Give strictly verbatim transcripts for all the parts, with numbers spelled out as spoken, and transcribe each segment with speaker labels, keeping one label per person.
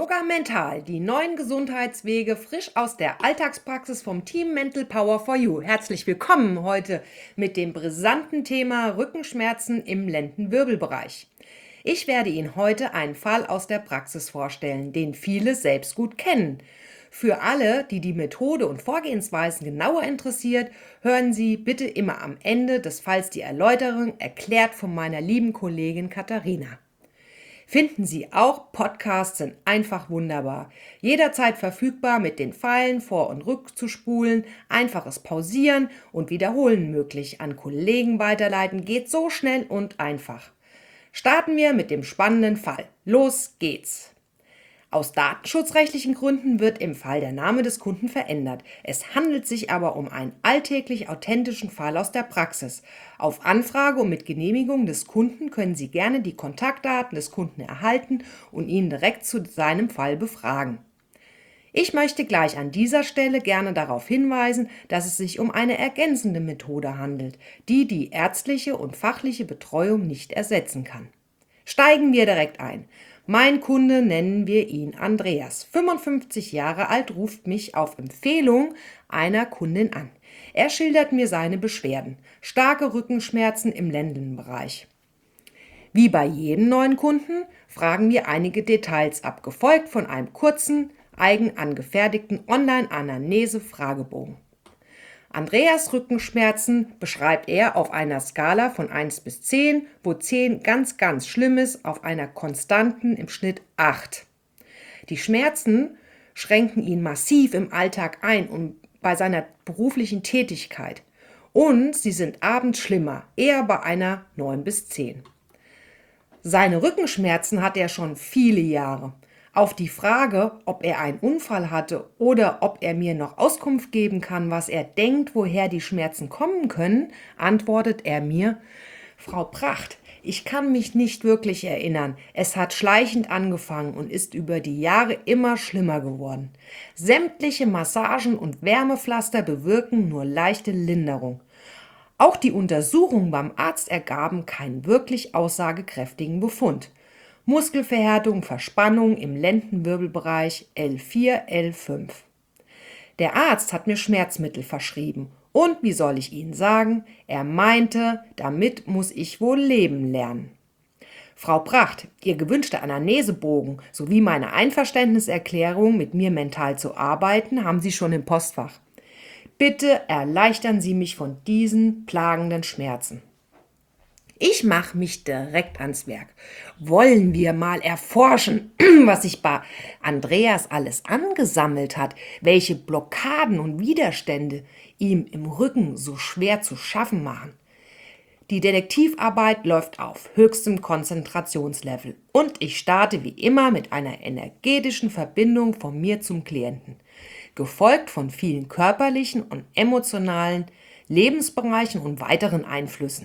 Speaker 1: Yoga Mental, die neuen Gesundheitswege frisch aus der Alltagspraxis vom Team Mental Power for You. Herzlich willkommen heute mit dem brisanten Thema Rückenschmerzen im Lendenwirbelbereich. Ich werde Ihnen heute einen Fall aus der Praxis vorstellen, den viele selbst gut kennen. Für alle, die die Methode und Vorgehensweisen genauer interessiert, hören Sie bitte immer am Ende des Falls die Erläuterung, erklärt von meiner lieben Kollegin Katharina. Finden Sie auch, Podcasts sind einfach wunderbar. Jederzeit verfügbar mit den Pfeilen vor- und rückzuspulen, einfaches Pausieren und Wiederholen möglich. An Kollegen weiterleiten geht so schnell und einfach. Starten wir mit dem spannenden Fall. Los geht's! Aus datenschutzrechtlichen Gründen wird im Fall der Name des Kunden verändert. Es handelt sich aber um einen alltäglich authentischen Fall aus der Praxis. Auf Anfrage und mit Genehmigung des Kunden können Sie gerne die Kontaktdaten des Kunden erhalten und ihn direkt zu seinem Fall befragen. Ich möchte gleich an dieser Stelle gerne darauf hinweisen, dass es sich um eine ergänzende Methode handelt, die die ärztliche und fachliche Betreuung nicht ersetzen kann. Steigen wir direkt ein. Mein Kunde, nennen wir ihn Andreas, fünfundfünfzig Jahre alt, ruft mich auf Empfehlung einer Kundin an. Er schildert mir seine Beschwerden, starke Rückenschmerzen im Lendenbereich. Wie bei jedem neuen Kunden fragen wir einige Details ab, gefolgt von einem kurzen, eigen angefertigten Online-Anamnese-Fragebogen. Andreas Rückenschmerzen beschreibt er auf einer Skala von eins bis zehn, wo zehn ganz, ganz schlimm ist, auf einer konstanten im Schnitt acht. Die Schmerzen schränken ihn massiv im Alltag ein und bei seiner beruflichen Tätigkeit. Und sie sind abends schlimmer, eher bei einer neun bis zehn. Seine Rückenschmerzen hat er schon viele Jahre. Auf die Frage, ob er einen Unfall hatte oder ob er mir noch Auskunft geben kann, was er denkt, woher die Schmerzen kommen können, antwortet er mir: Frau Pracht, ich kann mich nicht wirklich erinnern. Es hat schleichend angefangen und ist über die Jahre immer schlimmer geworden. Sämtliche Massagen und Wärmepflaster bewirken nur leichte Linderung. Auch die Untersuchungen beim Arzt ergaben keinen wirklich aussagekräftigen Befund. Muskelverhärtung, Verspannung im Lendenwirbelbereich L vier, L fünf. Der Arzt hat mir Schmerzmittel verschrieben und, wie soll ich Ihnen sagen, er meinte, damit muss ich wohl leben lernen. Frau Pracht, Ihr gewünschter Anamnesebogen sowie meine Einverständniserklärung, mit mir mental zu arbeiten, haben Sie schon im Postfach. Bitte erleichtern Sie mich von diesen plagenden Schmerzen. Ich mache mich direkt ans Werk. Wollen wir mal erforschen, was sich bei Andreas alles angesammelt hat, welche Blockaden und Widerstände ihm im Rücken so schwer zu schaffen machen? Die Detektivarbeit läuft auf höchstem Konzentrationslevel und ich starte wie immer mit einer energetischen Verbindung von mir zum Klienten, gefolgt von vielen körperlichen und emotionalen Lebensbereichen und weiteren Einflüssen.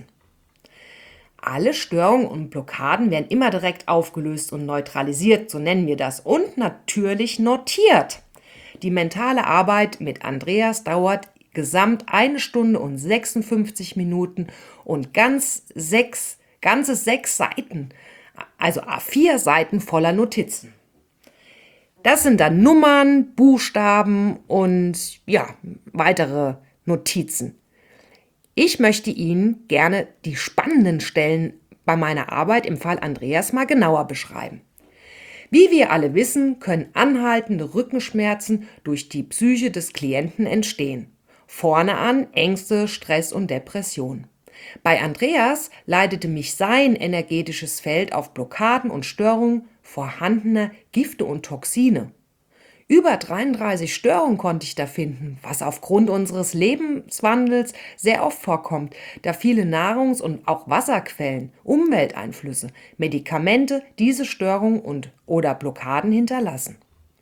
Speaker 1: Alle Störungen und Blockaden werden immer direkt aufgelöst und neutralisiert, so nennen wir das, und natürlich notiert. Die mentale Arbeit mit Andreas dauert gesamt eine Stunde und sechsundfünfzig Minuten und ganz sechs, ganze sechs Seiten, also A vier Seiten voller Notizen. Das sind dann Nummern, Buchstaben und ja, weitere Notizen. Ich möchte Ihnen gerne die spannenden Stellen bei meiner Arbeit im Fall Andreas mal genauer beschreiben. Wie wir alle wissen, können anhaltende Rückenschmerzen durch die Psyche des Klienten entstehen. Vorne an Ängste, Stress und Depression. Bei Andreas leitete mich sein energetisches Feld auf Blockaden und Störungen vorhandener Gifte und Toxine. Über dreiunddreißig Störungen konnte ich da finden, was aufgrund unseres Lebenswandels sehr oft vorkommt, da viele Nahrungs- und auch Wasserquellen, Umwelteinflüsse, Medikamente diese Störungen und oder Blockaden hinterlassen.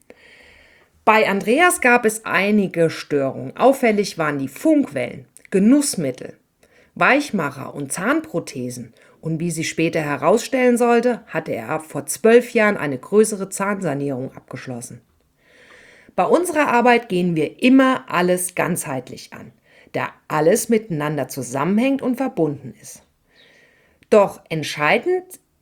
Speaker 1: Bei Andreas gab es einige Störungen. Auffällig waren die Funkwellen, Genussmittel, Weichmacher und Zahnprothesen. Und wie sich später herausstellen sollte, hatte er vor zwölf Jahren eine größere Zahnsanierung abgeschlossen. Bei unserer Arbeit gehen wir immer alles ganzheitlich an, da alles miteinander zusammenhängt und verbunden ist. Doch entscheidend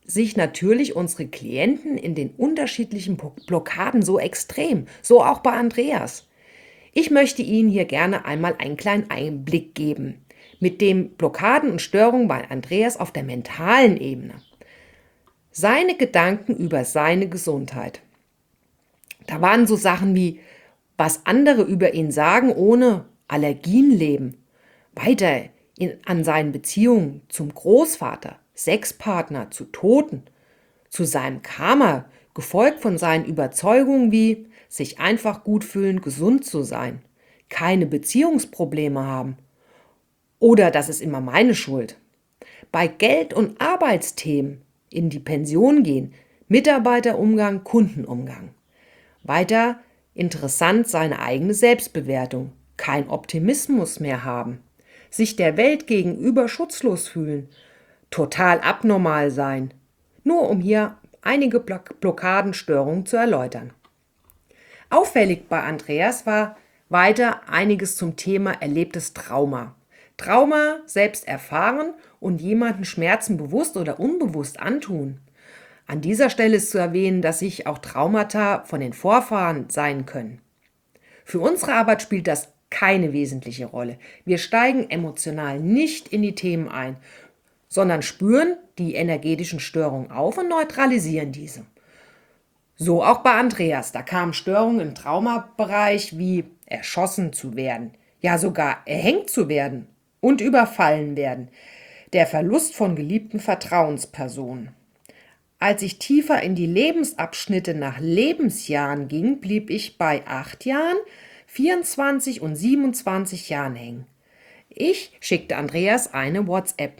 Speaker 1: sich natürlich unsere Klienten in den unterschiedlichen Blockaden so extrem, so auch bei Andreas. Ich möchte Ihnen hier gerne einmal einen kleinen Einblick geben mit den Blockaden und Störungen bei Andreas auf der mentalen Ebene. Seine Gedanken über seine Gesundheit. Da waren so Sachen wie, was andere über ihn sagen, ohne Allergien leben. Weiter in, an seinen Beziehungen zum Großvater, Sexpartner, zu Toten, zu seinem Karma, gefolgt von seinen Überzeugungen wie sich einfach gut fühlen, gesund zu sein, keine Beziehungsprobleme haben oder das ist immer meine Schuld. Bei Geld- und Arbeitsthemen in die Pension gehen, Mitarbeiterumgang, Kundenumgang. Weiter interessant seine eigene Selbstbewertung, kein Optimismus mehr haben, sich der Welt gegenüber schutzlos fühlen, total abnormal sein, nur um hier einige Blockadenstörungen zu erläutern. Auffällig bei Andreas war weiter einiges zum Thema erlebtes Trauma. Trauma selbst erfahren und jemanden Schmerzen bewusst oder unbewusst antun. An dieser Stelle ist zu erwähnen, dass sich auch Traumata von den Vorfahren sein können. Für unsere Arbeit spielt das keine wesentliche Rolle. Wir steigen emotional nicht in die Themen ein, sondern spüren die energetischen Störungen auf und neutralisieren diese. So auch bei Andreas. Da kamen Störungen im Traumabereich wie erschossen zu werden, ja sogar erhängt zu werden und überfallen werden. Der Verlust von geliebten Vertrauenspersonen. Als ich tiefer in die Lebensabschnitte nach Lebensjahren ging, blieb ich bei acht Jahren, vierundzwanzig und siebenundzwanzig Jahren hängen. Ich schickte Andreas eine WhatsApp.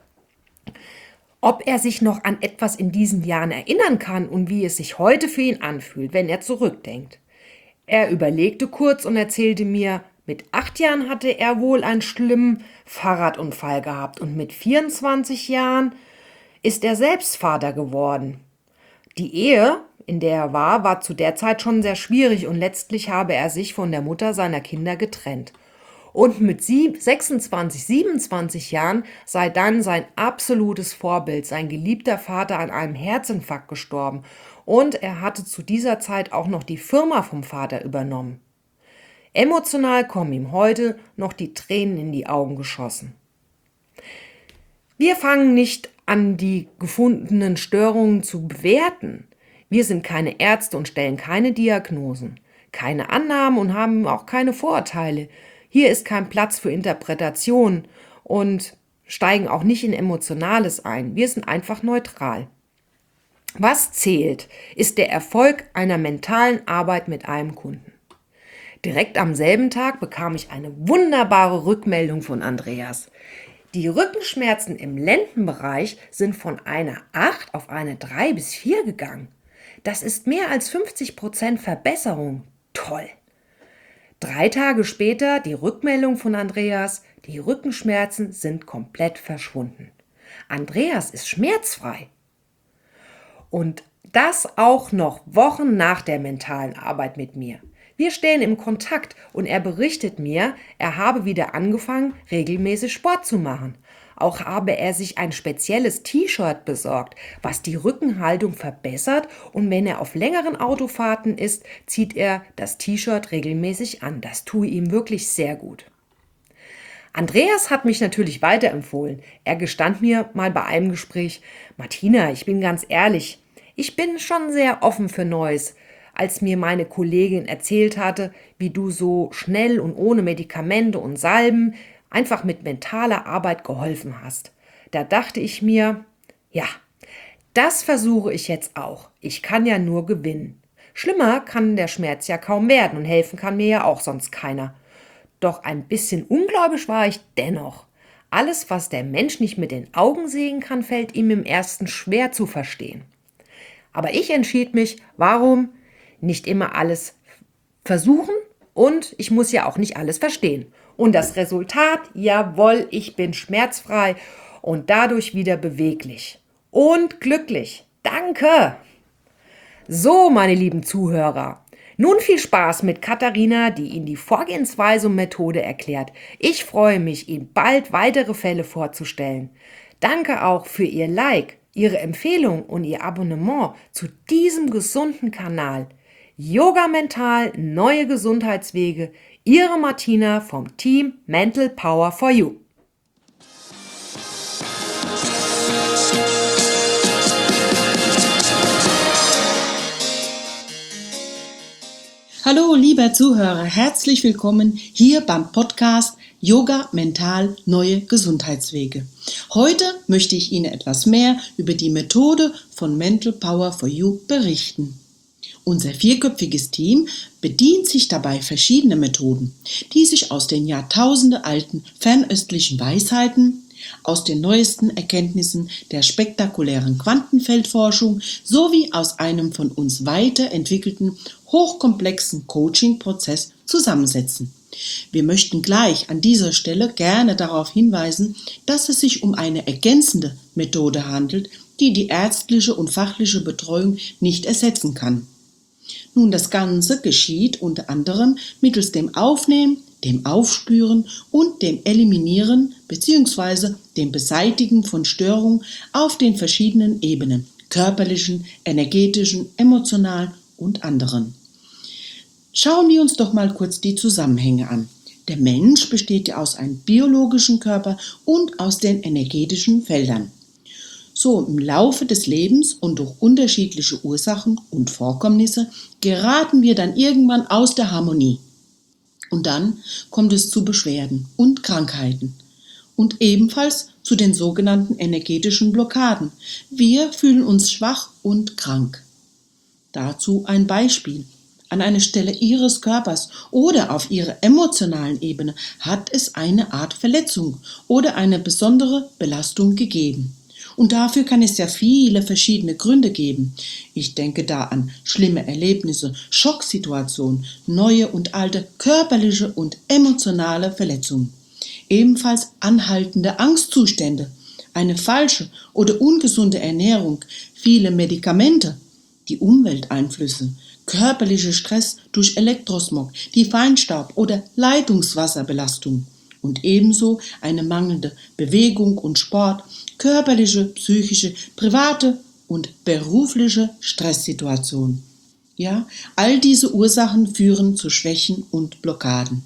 Speaker 1: Ob er sich noch an etwas in diesen Jahren erinnern kann und wie es sich heute für ihn anfühlt, wenn er zurückdenkt. Er überlegte kurz und erzählte mir, mit acht Jahren hatte er wohl einen schlimmen Fahrradunfall gehabt und mit vierundzwanzig Jahren ist er selbst Vater geworden. Die Ehe, in der er war, war zu der Zeit schon sehr schwierig und letztlich habe er sich von der Mutter seiner Kinder getrennt. Und mit sechsundzwanzig, siebenundzwanzig Jahren sei dann sein absolutes Vorbild, sein geliebter Vater, an einem Herzinfarkt gestorben. Und er hatte zu dieser Zeit auch noch die Firma vom Vater übernommen. Emotional kommen ihm heute noch die Tränen in die Augen geschossen. Wir fangen nicht an, die gefundenen Störungen zu bewerten. Wir sind keine Ärzte und stellen keine Diagnosen, keine Annahmen und haben auch keine Vorurteile. Hier ist kein Platz für Interpretation und steigen auch nicht in Emotionales ein. Wir sind einfach neutral. Was zählt, ist der Erfolg einer mentalen Arbeit mit einem Kunden. Direkt am selben Tag bekam ich eine wunderbare Rückmeldung von Andreas. Die Rückenschmerzen im Lendenbereich sind von einer acht auf eine drei bis vier gegangen. Das ist mehr als fünfzig Prozent Verbesserung. Toll! Drei Tage später die Rückmeldung von Andreas, die Rückenschmerzen sind komplett verschwunden. Andreas ist schmerzfrei. Und das auch noch Wochen nach der mentalen Arbeit mit mir. Wir stehen im Kontakt und er berichtet mir, er habe wieder angefangen, regelmäßig Sport zu machen. Auch habe er sich ein spezielles T-Shirt besorgt, was die Rückenhaltung verbessert, und wenn er auf längeren Autofahrten ist, zieht er das T-Shirt regelmäßig an. Das tue ihm wirklich sehr gut. Andreas hat mich natürlich weiterempfohlen. Er gestand mir mal bei einem Gespräch: Martina, ich bin ganz ehrlich, ich bin schon sehr offen für Neues. Als mir meine Kollegin erzählt hatte, wie du so schnell und ohne Medikamente und Salben einfach mit mentaler Arbeit geholfen hast. Da dachte ich mir, ja, das versuche ich jetzt auch. Ich kann ja nur gewinnen. Schlimmer kann der Schmerz ja kaum werden und helfen kann mir ja auch sonst keiner. Doch ein bisschen ungläubig war ich dennoch. Alles, was der Mensch nicht mit den Augen sehen kann, fällt ihm im ersten schwer zu verstehen. Aber ich entschied mich, warum nicht immer alles versuchen, und ich muss ja auch nicht alles verstehen. Und das Resultat, jawohl, ich bin schmerzfrei und dadurch wieder beweglich und glücklich. Danke! So, meine lieben Zuhörer, nun viel Spaß mit Katharina, die Ihnen die Vorgehensweise und Methode erklärt. Ich freue mich, Ihnen bald weitere Fälle vorzustellen. Danke auch für Ihr Like, Ihre Empfehlung und Ihr Abonnement zu diesem gesunden Kanal. Yoga Mental, neue Gesundheitswege. Ihre Martina vom Team Mental Power for You.
Speaker 2: Hallo, lieber Zuhörer, herzlich willkommen hier beim Podcast Yoga Mental, neue Gesundheitswege. Heute möchte ich Ihnen etwas mehr über die Methode von Mental Power for You berichten. Unser vierköpfiges Team bedient sich dabei verschiedener Methoden, die sich aus den jahrtausendealten fernöstlichen Weisheiten, aus den neuesten Erkenntnissen der spektakulären Quantenfeldforschung sowie aus einem von uns weiterentwickelten, hochkomplexen Coaching-Prozess zusammensetzen. Wir möchten gleich an dieser Stelle gerne darauf hinweisen, dass es sich um eine ergänzende Methode handelt, die die ärztliche und fachliche Betreuung nicht ersetzen kann. Nun, das Ganze geschieht unter anderem mittels dem Aufnehmen, dem Aufspüren und dem Eliminieren bzw. dem Beseitigen von Störungen auf den verschiedenen Ebenen, körperlichen, energetischen, emotionalen und anderen. Schauen wir uns doch mal kurz die Zusammenhänge an. Der Mensch besteht ja aus einem biologischen Körper und aus den energetischen Feldern. So, im Laufe des Lebens und durch unterschiedliche Ursachen und Vorkommnisse geraten wir dann irgendwann aus der Harmonie. Und dann kommt es zu Beschwerden und Krankheiten und ebenfalls zu den sogenannten energetischen Blockaden. Wir fühlen uns schwach und krank. Dazu ein Beispiel. An einer Stelle Ihres Körpers oder auf Ihrer emotionalen Ebene hat es eine Art Verletzung oder eine besondere Belastung gegeben. Und dafür kann es ja viele verschiedene Gründe geben. Ich denke da an schlimme Erlebnisse, Schocksituationen, neue und alte körperliche und emotionale Verletzungen. Ebenfalls anhaltende Angstzustände, eine falsche oder ungesunde Ernährung, viele Medikamente, die Umwelteinflüsse, körperlicher Stress durch Elektrosmog, die Feinstaub- oder Leitungswasserbelastung und ebenso eine mangelnde Bewegung und Sport, körperliche, psychische, private und berufliche Stresssituationen. Ja, all diese Ursachen führen zu Schwächen und Blockaden.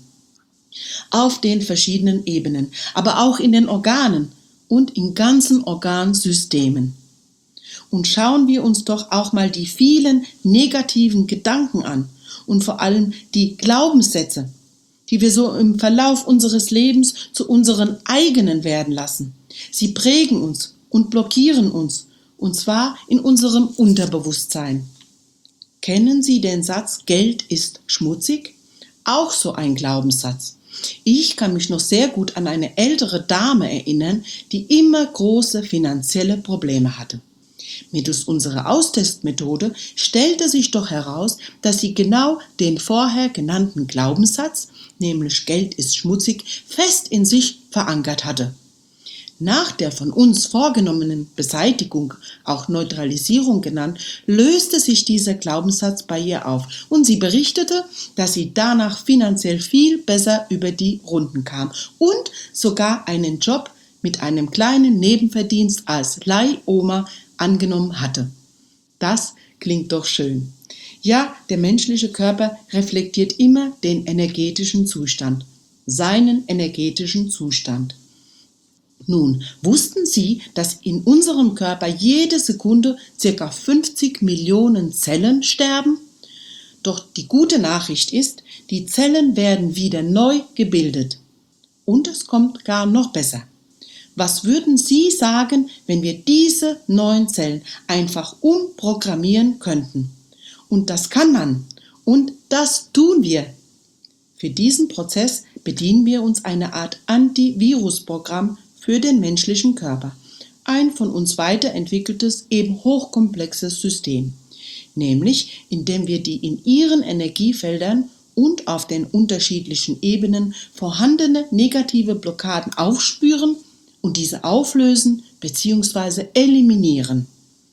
Speaker 2: Auf den verschiedenen Ebenen, aber auch in den Organen und in ganzen Organsystemen. Und schauen wir uns doch auch mal die vielen negativen Gedanken an und vor allem die Glaubenssätze, die wir so im Verlauf unseres Lebens zu unseren eigenen werden lassen. Sie prägen uns und blockieren uns, und zwar in unserem Unterbewusstsein. Kennen Sie den Satz, Geld ist schmutzig? Auch so ein Glaubenssatz. Ich kann mich noch sehr gut an eine ältere Dame erinnern, die immer große finanzielle Probleme hatte. Mittels unserer Austestmethode stellte sich doch heraus, dass sie genau den vorher genannten Glaubenssatz, nämlich Geld ist schmutzig, fest in sich verankert hatte. Nach der von uns vorgenommenen Beseitigung, auch Neutralisierung genannt, löste sich dieser Glaubenssatz bei ihr auf und sie berichtete, dass sie danach finanziell viel besser über die Runden kam und sogar einen Job mit einem kleinen Nebenverdienst als Leihoma angenommen hatte. Das klingt doch schön. Ja, der menschliche Körper reflektiert immer den energetischen Zustand, seinen energetischen Zustand. Nun, wussten Sie, dass in unserem Körper jede Sekunde ca. fünfzig Millionen Zellen sterben? Doch die gute Nachricht ist, die Zellen werden wieder neu gebildet. Und es kommt gar noch besser. Was würden Sie sagen, wenn wir diese neuen Zellen einfach umprogrammieren könnten? Und das kann man. Und das tun wir. Für diesen Prozess bedienen wir uns einer Art Antivirusprogramm für den menschlichen Körper. Ein von uns weiterentwickeltes, eben hochkomplexes System. Nämlich, indem wir die in ihren Energiefeldern und auf den unterschiedlichen Ebenen vorhandene negative Blockaden aufspüren und diese auflösen bzw. eliminieren.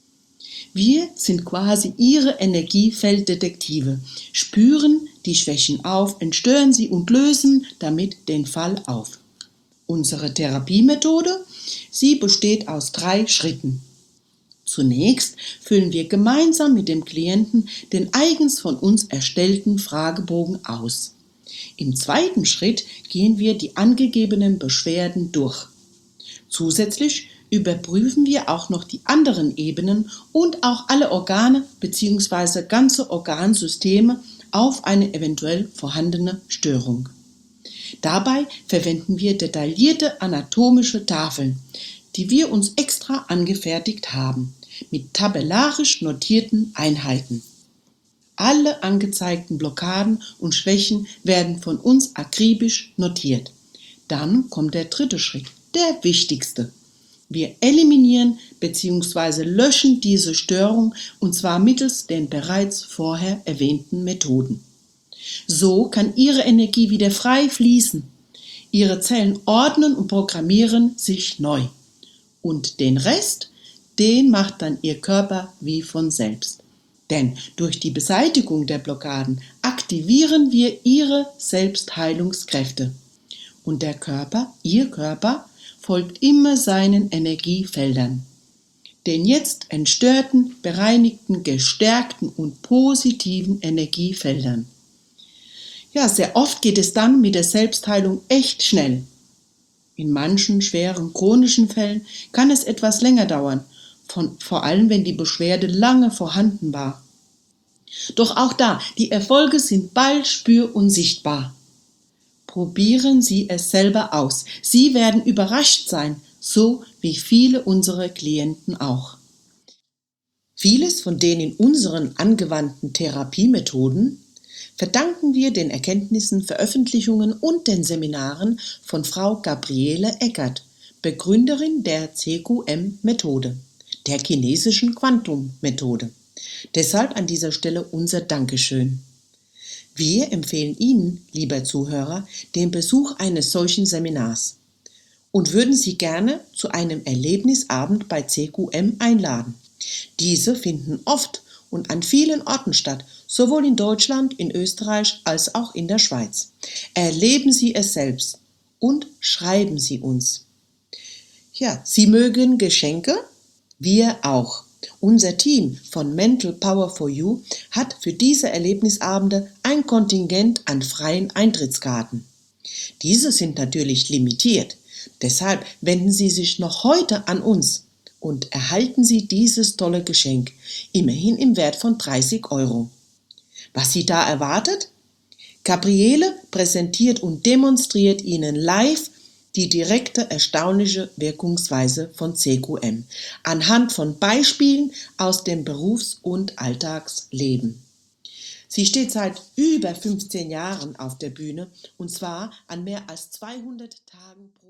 Speaker 2: Wir sind quasi ihre Energiefelddetektive, spüren die Schwächen auf, entstören sie und lösen damit den Fall auf. Unsere Therapiemethode, sie besteht aus drei Schritten. Zunächst füllen wir gemeinsam mit dem Klienten den eigens von uns erstellten Fragebogen aus. Im zweiten Schritt gehen wir die angegebenen Beschwerden durch. Zusätzlich überprüfen wir auch noch die anderen Ebenen und auch alle Organe bzw. ganze Organsysteme auf eine eventuell vorhandene Störung. Dabei verwenden wir detaillierte anatomische Tafeln, die wir uns extra angefertigt haben, mit tabellarisch notierten Einheiten. Alle angezeigten Blockaden und Schwächen werden von uns akribisch notiert. Dann kommt der dritte Schritt, der wichtigste. Wir eliminieren bzw. löschen diese Störung und zwar mittels den bereits vorher erwähnten Methoden. So kann Ihre Energie wieder frei fließen. Ihre Zellen ordnen und programmieren sich neu. Und den Rest, den macht dann Ihr Körper wie von selbst. Denn durch die Beseitigung der Blockaden aktivieren wir Ihre Selbstheilungskräfte. Und der Körper, Ihr Körper, folgt immer seinen Energiefeldern. Den jetzt entstörten, bereinigten, gestärkten und positiven Energiefeldern. Ja, sehr oft geht es dann mit der Selbstheilung echt schnell. In manchen schweren chronischen Fällen kann es etwas länger dauern, von, vor allem wenn die Beschwerde lange vorhanden war. Doch auch da, die Erfolge sind bald spür- und sichtbar. Probieren Sie es selber aus. Sie werden überrascht sein, so wie viele unserer Klienten auch. Vieles von den in unseren angewandten Therapiemethoden verdanken wir den Erkenntnissen, Veröffentlichungen und den Seminaren von Frau Gabriele Eckert, Begründerin der C Q M-Methode, der chinesischen Quantum-Methode. Deshalb an dieser Stelle unser Dankeschön. Wir empfehlen Ihnen, lieber Zuhörer, den Besuch eines solchen Seminars und würden Sie gerne zu einem Erlebnisabend bei C Q M einladen. Diese finden oft und an vielen Orten statt, sowohl in Deutschland, in Österreich als auch in der Schweiz. Erleben Sie es selbst und schreiben Sie uns. Ja, Sie mögen Geschenke? Wir auch. Unser Team von Mental Power for You hat für diese Erlebnisabende ein Kontingent an freien Eintrittskarten. Diese sind natürlich limitiert. Deshalb wenden Sie sich noch heute an uns und erhalten Sie dieses tolle Geschenk, immerhin im Wert von dreißig Euro. Was Sie da erwartet? Gabriele präsentiert und demonstriert Ihnen live die direkte, erstaunliche Wirkungsweise von C Q M anhand von Beispielen aus dem Berufs- und Alltagsleben. Sie steht seit über fünfzehn Jahren auf der Bühne und zwar an mehr als zweihundert Tagen pro